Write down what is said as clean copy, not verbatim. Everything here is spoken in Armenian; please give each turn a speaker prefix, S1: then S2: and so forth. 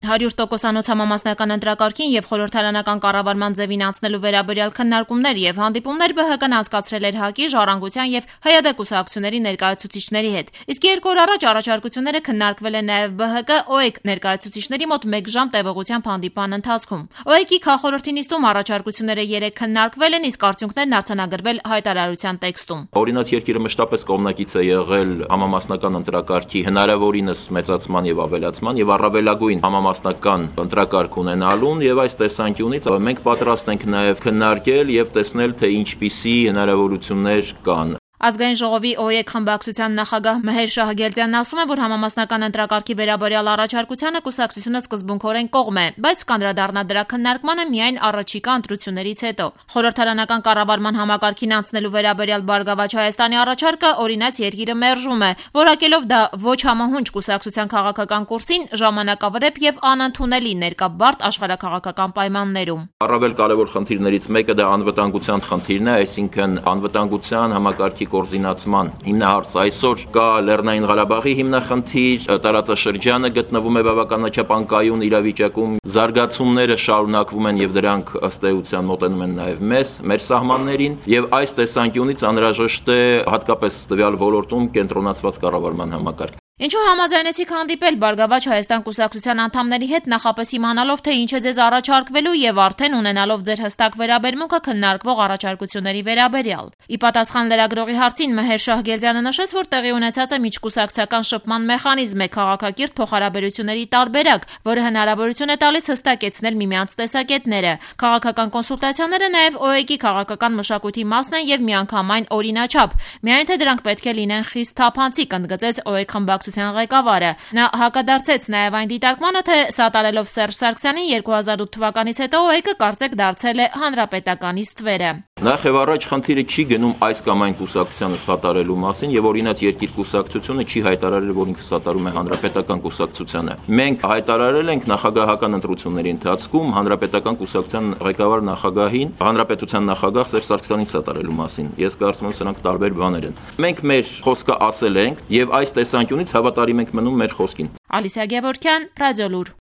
S1: 100%-անոց համամասնական ընտրակարգին եւ խորհրդարանական կառավարման ձևին անցնելու վերաբերյալ քննարկումներ եւ հանդիպումներ ԲՀԿ-ն անցկացրել էր ՀԱԿ-ի, Ժառանգության եւ ՀՅԴ կուսակցությունների ներկայացուցիչների հետ։ Իսկ 2 օր առաջ առաջարկությունները քննարկվել են նաեւ ԲՀԿ ՕԵԿ ներկայացուցիչների մոտ 1 ժամ տևողությամբ հանդիպման ընթացքում։ ՕԵԿ-ի քաղաքորթի նիստում առաջարկությունները 3 քննարկվել են, իսկ արդյունքներն արձանագրվել հայտարարության տեքստում։
S2: Օրինաց երկիրը մշտապես կողմնակից է եղել համամասնական ընտրակարգի հնարավորինս մեծացման եւ ավելացման եւ առավելագույն համամասնական ընտրակարգ ունենալուն եւ այս տեսանկյունից մենք պատրաստ ենք նաեւ քննարկել եւ տեսնել թե ինչպիսի հնարավորություններ կան։
S1: Ազգային ժողովի ՕԵԿ խմբակցության նախագահ Մեհեր Շահգերդյանն ասում է, որ համամասնական ընտրակարգի վերաբերյալ առաջարկությանը կուսակցությունը սկզբունքորեն կողմ է, բայց կանդրադառնա դրա քննարկմանը միայն առաջիկա ընտրություններից հետո։ Խորհրդարանական կառավարման համակարգին անցնելու վերաբերյալ Բարգավաճ Հայաստանի առաջարկը օրինաց երկիրը մերժում է, որակելով դա ոչ համահունչ կուսակցության քաղաքական կուրսին, ժամանակավրեպ եւ անընդունելի ներկա բարդ աշխարհաքաղաքական պայմաններում։
S2: Առավել կարևոր խնդիրներից մեկը դա անվտանգության խնդիրն է, այսինքն անվտանգության համակարգի կոորդինացման հիմնահարց այսօր կա Լեռնային Ղարաբաղի հիմնախնդիր, տարածաշրջանը գտնվում է բավականաչափ անկայուն իրավիճակում, զարգացումները շարունակվում են եւ դրանք ըստ էության մոտենում են նաեւ մեր սահմաններին եւ այս տեսանկյունից անհրաժեշտ է հատկապես տվյալ ոլորտում կենտրոնացված կառավարման համակարգ։
S1: Ինչու համաձայնեցիք հանդիպել Բարգավաճ Հայաստան կուսակցության անդամների հետ նախապես իմանալով, թե ինչ է ձեզ առաջարկվելու եւ արդեն ունենալով ձեր հստակ վերաբերմունքը քննարկվող առաջարկությունների վերաբերյալ։ Ի պատասխան լրագրողի հարցին Մեհեր Շահգերդյանը նշեց, որ տեղի ունեցած է միջկուսակցական շփման մեխանիզմ է, քաղաքակիրթ փոխհարաբերությունների տարբերակ, որը հնարավորություն է տալիս հստակեցնել միմյանց տեսակետները։ Քաղաքական կոնսուլտացիաները նաեւ ՕԵԿ-ի քաղաքական մշակույթի մասն են եւ միանգամայն օրինաչափ։ Միայն թե դրանք պետք է լինեն խիստ թափանցիկ, ընդգծեց ՕԵԿ խմբակցության ղեկավարը։ Նա հակադարձեց նաև այն դիտարկմանը, թե սատարելով Սերժ Սարգսյանին 2008 թվականից հետո ՕԵԿ-ը կարծեք դարձել է հանրապետականի ստվերը։
S2: Նախ եւ առաջ խնդիրը չի գնում այս կամ այն կուսակցությանը սատարելու մասին եւ օրինաց երկիր կուսակցությունը չի հայտարարել, որ ինքը սատարում է հանրապետական կուսակցությանը։ Մենք հայտարարել ենք նախագահական ընտրությունների ընթացքում հանրապետական կուսակցության ղեկավար նախագահին, հանրապետության նախագահ Սերժ Սարգսյանին սատարելու մասին։ Ես կարծում եմ սրանք տարբեր բաներ են։ Մենք մեր խոսքը ասել ենք եւ այս տեսանկյունից հավատարիմ ենք մնում մեր խոսքին։
S1: Ալիսիա Գևորգյան, Ռադիոլուր։